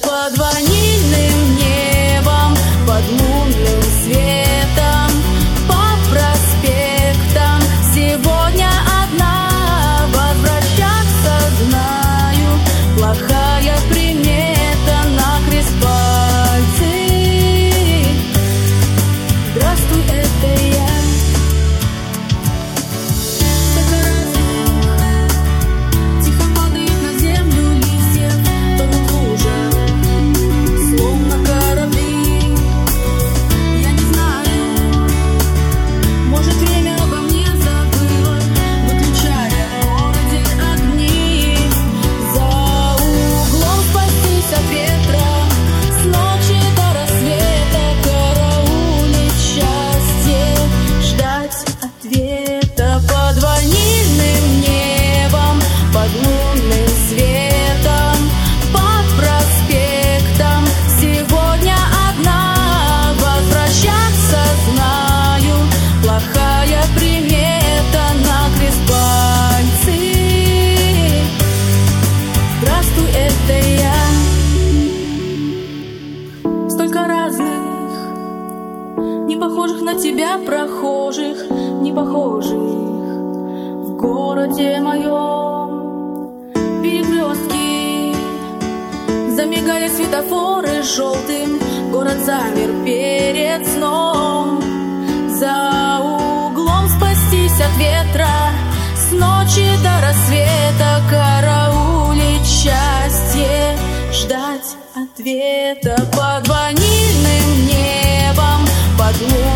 под ванильным небом, под лунным светом, по проспектам. Сегодня одна, возвращаться знаю, плохая примета, накрест пальцы. Здравствуй, это я. Не похожих на тебя прохожих, не похожих в городе моем. Перекрестки, замигали светофоры желтым, город замер перед сном. За углом спастись от ветра, с ночи до рассвета караулить счастье, ждать ответа под ванильным небом, под луной.